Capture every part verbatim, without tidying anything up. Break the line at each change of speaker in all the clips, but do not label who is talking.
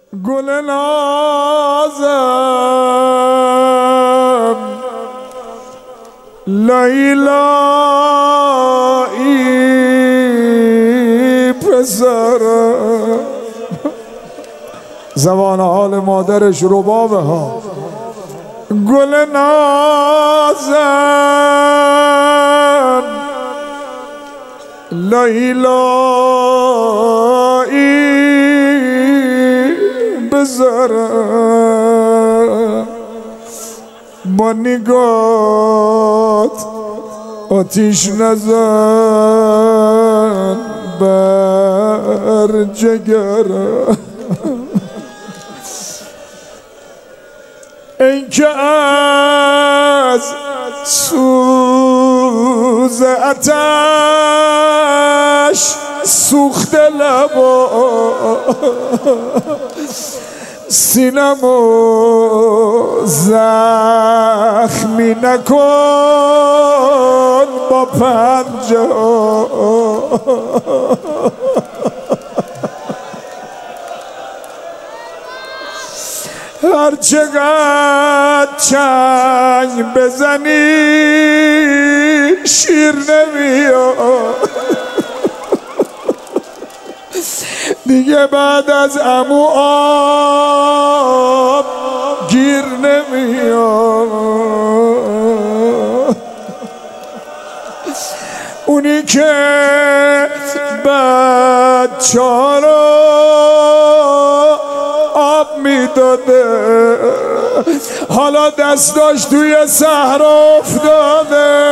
گل نازم لیلایی پسرم. زبان حال مادرش ربابه ها. گل نازم لیلایی بذارم، با نگات آتیش نزن بر جگرم. ای که از سوز آتش سوخته لبا سینمو زخمی نکن با پنجه. هر چقدر چنگ بزنی شیر نمیاد دیگه، بعد از عمو آب گیر نمیاد. اونی که بچه رو آب میداده حالا دستاش توی صحرا افتاده.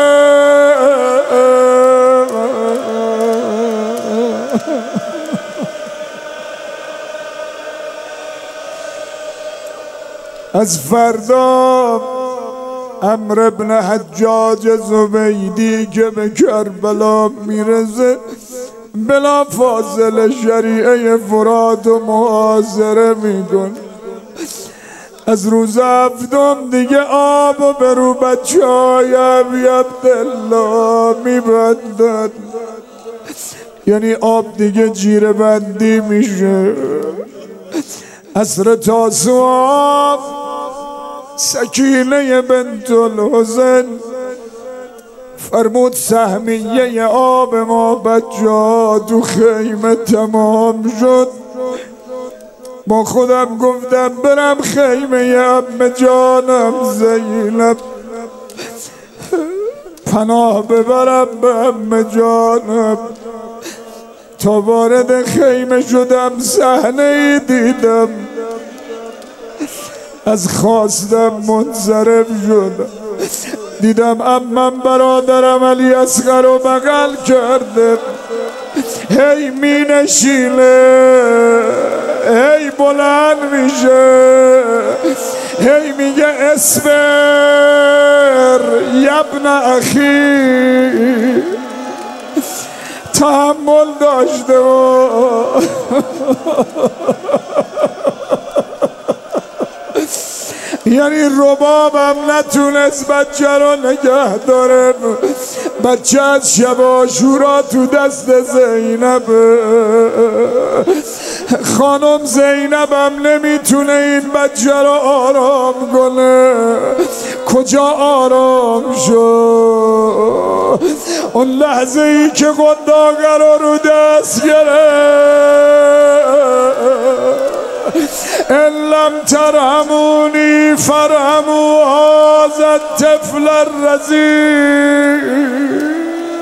از فردا عمرو بن حجاج زبیدی که به کربلا میرسه بلا فاصله شریعه فرات و محاصره میکن. از روز هفتم دیگه آب و به رو بچه های ابی عبدالله میبندن، یعنی آب دیگه جیره بندی میشه. عصر تاسوعا سکینه بنت الحسن فرمود سهمیه آب ما بچه تو خیمه تمام شد. با خودم گفتم برم خیمه عمه جانم زینب پناه ببرم به عمه جانم. تا وارد خیمه شدم صحنه ای دیدم، از خواستم منصرف شدم. دیدم عمم برادرم علی اصغر رو بغل کرده، هی می نشینه هی بلند میشه هی میگه اصبر یبن اخی، تحمل داشته و یعنی ربابم نتونست بچه رو نگه داره. بچه از شب عاشورا تو دست زینب، خانم زینبم نمیتونه این بچه رو آرام کنه. کجا آرام شد اون لحظه ای که قنداقه رو رو دست گرفت. ان لم ترحمونی فرحموا هذا الطفل الرضیع.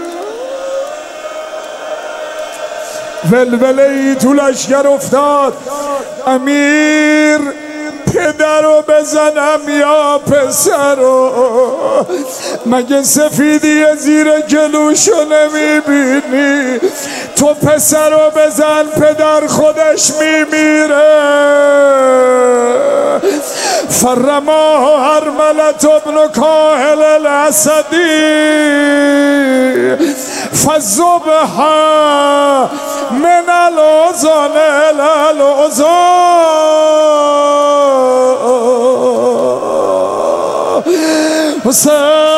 ولوله ای تو لشکر افتاد، امیر پدرو بزنم یا پسرو؟ مگه سفیدی زیر گلوشو نمیبینی؟ تو پسرو بزن پدر خودش میمیره. فرما هرملت ابن کاهل الاسدی فالذبح من الاذن الى الاذن. حسین